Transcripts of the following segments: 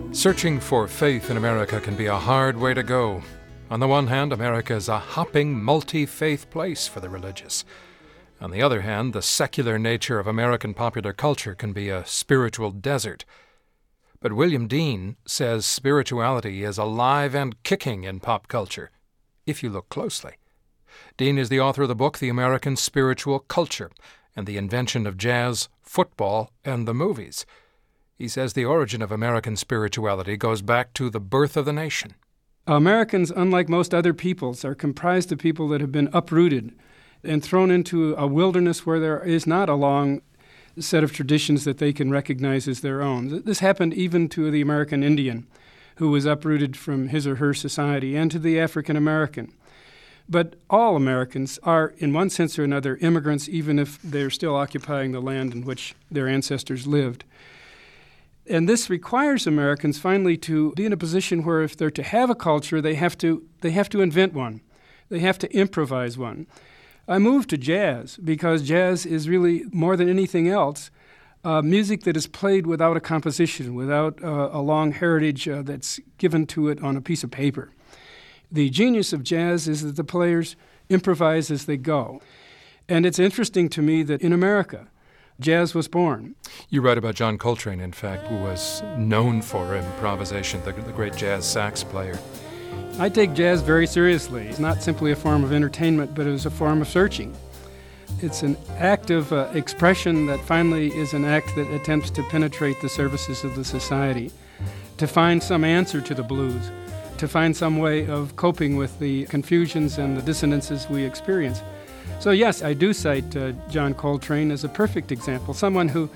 Searching for faith in America can be a hard way to go. On the one hand, America is a hopping, multi-faith place for the religious. On the other hand, the secular nature of American popular culture can be a spiritual desert. But William Dean says spirituality is alive and kicking in pop culture, if you look closely. Dean is the author of the book The American Spiritual Culture and the Invention of Jazz, Football, and the Movies. He says the origin of American spirituality goes back to the birth of the nation. Americans, unlike most other peoples, are comprised of people that have been uprooted and thrown into a wilderness where there is not a long set of traditions that they can recognize as their own. This happened even to the American Indian, who was uprooted from his or her society, and to the African American. But all Americans are, in one sense or another, immigrants, even if they're still occupying the land in which their ancestors lived. And this requires Americans finally to be in a position where if they're to have a culture, they have to invent one. They have to improvise one. I moved to jazz because jazz is really, more than anything else, music that is played without a composition, without a long heritage that's given to it on a piece of paper. The genius of jazz is that the players improvise as they go. And it's interesting to me that in America, jazz was born. You write about John Coltrane, in fact, who was known for improvisation, the great jazz sax player. I take jazz very seriously. It's not simply a form of entertainment, but it is a form of searching. It's an act of expression that finally is an act that attempts to penetrate the surfaces of the society, to find some answer to the blues, to find some way of coping with the confusions and the dissonances we experience. So yes, I do cite John Coltrane as a perfect example, someone who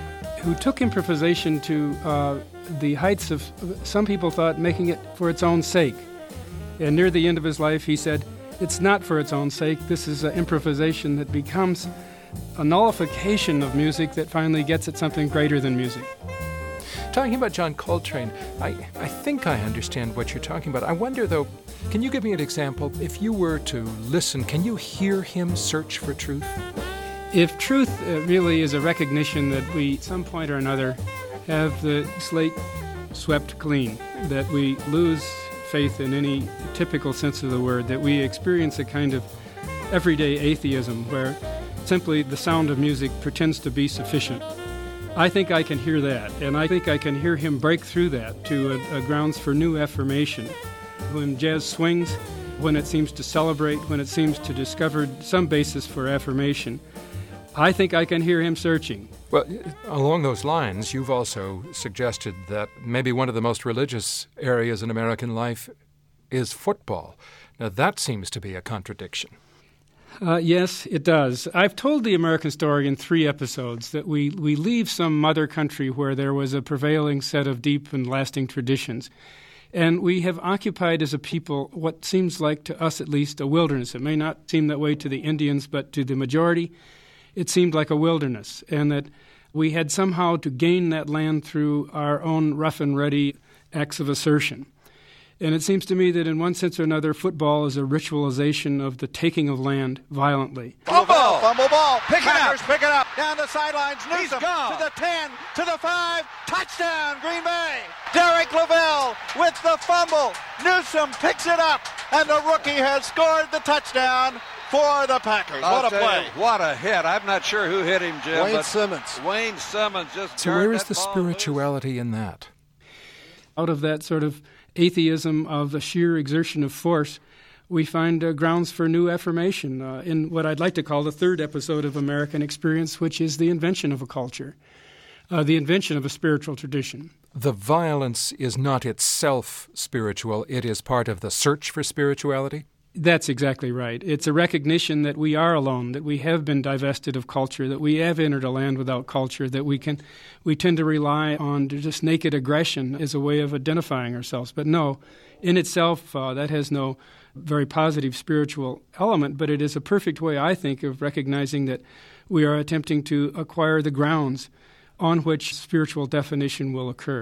took improvisation to the heights of, some people thought, making it for its own sake. And near the end of his life, he said, it's not for its own sake. This is an improvisation that becomes a nullification of music that finally gets at something greater than music. Talking about John Coltrane, I think I understand what you're talking about. I wonder, though, can you give me an example? If you were to listen, can you hear him search for truth? If truth really is a recognition that we, at some point or another, have the slate swept clean, that we lose faith in any typical sense of the word, that we experience a kind of everyday atheism where simply the sound of music pretends to be sufficient. I think I can hear that, and I think I can hear him break through that to a grounds for new affirmation. When jazz swings, when it seems to celebrate, when it seems to discover some basis for affirmation, I think I can hear him searching. Well, along those lines, you've also suggested that maybe one of the most religious areas in American life is football. Now, that seems to be a contradiction. Yes, it does. I've told the American story in 3 episodes that we leave some mother country where there was a prevailing set of deep and lasting traditions. And we have occupied as a people what seems like, to us at least, a wilderness. It may not seem that way to the Indians, but to the majority, it seemed like a wilderness, and that we had somehow to gain that land through our own rough and ready acts of assertion. And it seems to me that in one sense or another, football is a ritualization of the taking of land violently. Fumble ball. Pick it up. Down the sidelines. Newsom to the 10, to the 5. Touchdown, Green Bay. Derek Lavelle with the fumble. Newsom picks it up, and the rookie has scored the touchdown for the Packers. What a play. What a hit. I'm not sure who hit him, Jim. Wayne Simmons. Wayne Simmons just So where is the spirituality in that? Out of that sort of atheism of the sheer exertion of force, we find grounds for new affirmation in what I'd like to call the 3rd episode of American Experience, which is the invention of a culture, the invention of a spiritual tradition. The violence is not itself spiritual. It is part of the search for spirituality? That's exactly right. It's a recognition that we are alone, that we have been divested of culture, that we have entered a land without culture, that we tend to rely on just naked aggression as a way of identifying ourselves. But no, in itself, that has no very positive spiritual element, but it is a perfect way, I think, of recognizing that we are attempting to acquire the grounds on which spiritual definition will occur.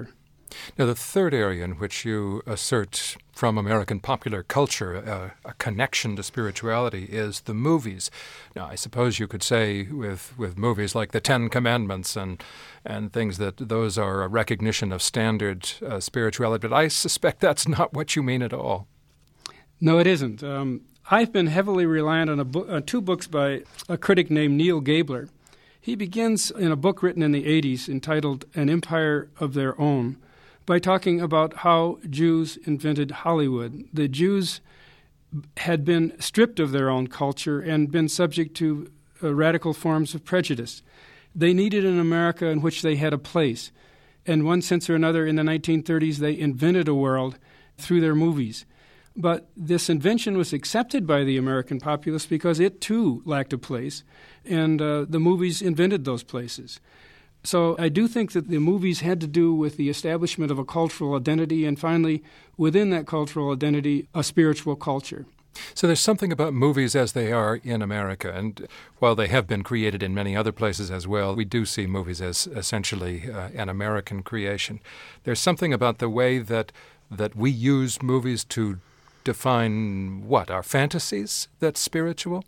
Now, the third area in which you assert from American popular culture a connection to spirituality is the movies. Now, I suppose you could say with movies like the Ten Commandments and things that those are a recognition of standard spirituality, but I suspect that's not what you mean at all. No, it isn't. I've been heavily reliant on two books by a critic named Neil Gabler. He begins in a book written in the 80s entitled An Empire of Their Own by talking about how Jews invented Hollywood. The Jews had been stripped of their own culture and been subject to radical forms of prejudice. They needed an America in which they had a place. In one sense or another, in the 1930s, they invented a world through their movies. But this invention was accepted by the American populace because it, too, lacked a place, and the movies invented those places. So I do think that the movies had to do with the establishment of a cultural identity and finally, within that cultural identity, a spiritual culture. So there's something about movies as they are in America, and while they have been created in many other places as well, we do see movies as essentially an American creation. There's something about the way that we use movies to define, our fantasies that's spiritual?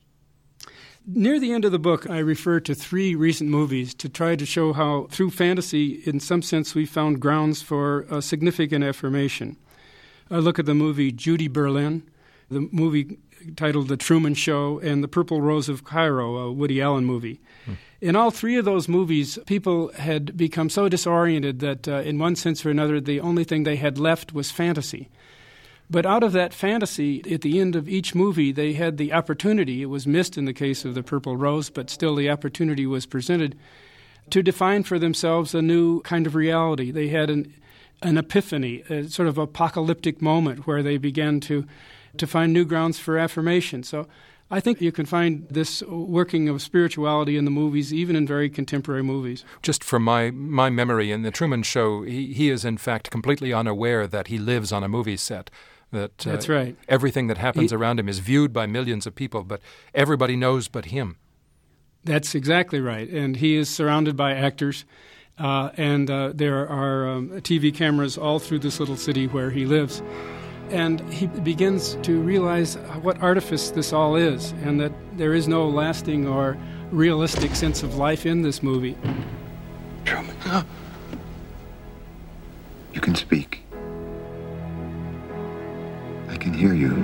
Near the end of the book, I refer to 3 recent movies to try to show how, through fantasy, in some sense, we found grounds for a significant affirmation. I look at the movie Judy Berlin, the movie titled The Truman Show, and The Purple Rose of Cairo, a Woody Allen movie. In all 3 of those movies, people had become so disoriented that, in one sense or another, the only thing they had left was fantasy. But out of that fantasy, at the end of each movie, they had the opportunity, it was missed in the case of The Purple Rose, but still the opportunity was presented, to define for themselves a new kind of reality. They had an epiphany, a sort of apocalyptic moment where they began to find new grounds for affirmation. So I think you can find this working of spirituality in the movies, even in very contemporary movies. Just from my memory, in The Truman Show, he is in fact completely unaware that he lives on a movie set. That's right. Everything that happens around him is viewed by millions of people, but everybody knows but him. That's exactly right. And he is surrounded by actors, and there are TV cameras all through this little city where he lives. And he begins to realize what artifice this all is, and that there is no lasting or realistic sense of life in this movie. Truman, you can speak. I can hear you.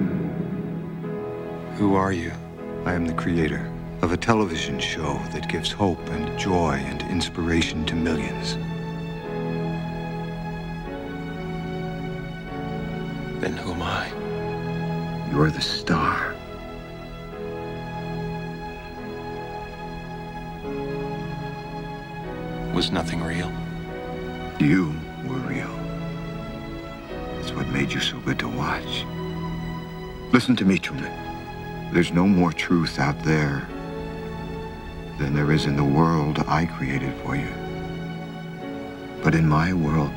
Who are you? I am the creator of a television show that gives hope and joy and inspiration to millions. Then who am I? You're the star. Was nothing real? You were real. That's what made you so good to watch. Listen to me, Truman. There's no more truth out there than there is in the world I created for you. But in my world,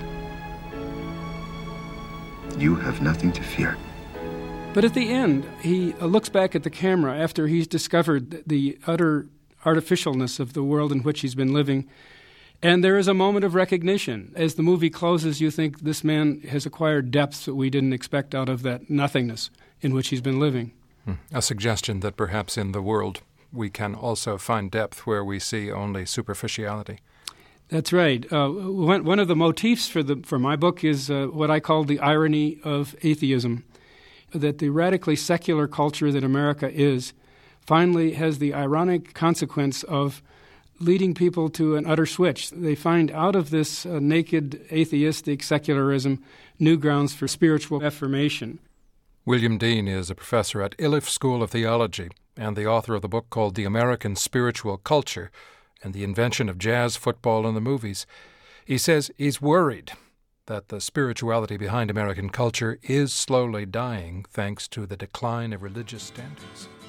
you have nothing to fear. But at the end, he looks back at the camera after he's discovered the utter artificialness of the world in which he's been living, and there is a moment of recognition. As the movie closes, you think this man has acquired depths that we didn't expect out of that nothingness in which he's been living. A suggestion that perhaps in the world we can also find depth where we see only superficiality. That's right. One of the motifs for my book is what I call the irony of atheism, that the radically secular culture that America is finally has the ironic consequence of leading people to an utter switch. They find out of this naked atheistic secularism new grounds for spiritual affirmation. William Dean is a professor at Iliff School of Theology and the author of the book called The American Spiritual Culture and the Invention of Jazz, Football, and the Movies. He says he's worried that the spirituality behind American culture is slowly dying thanks to the decline of religious standards.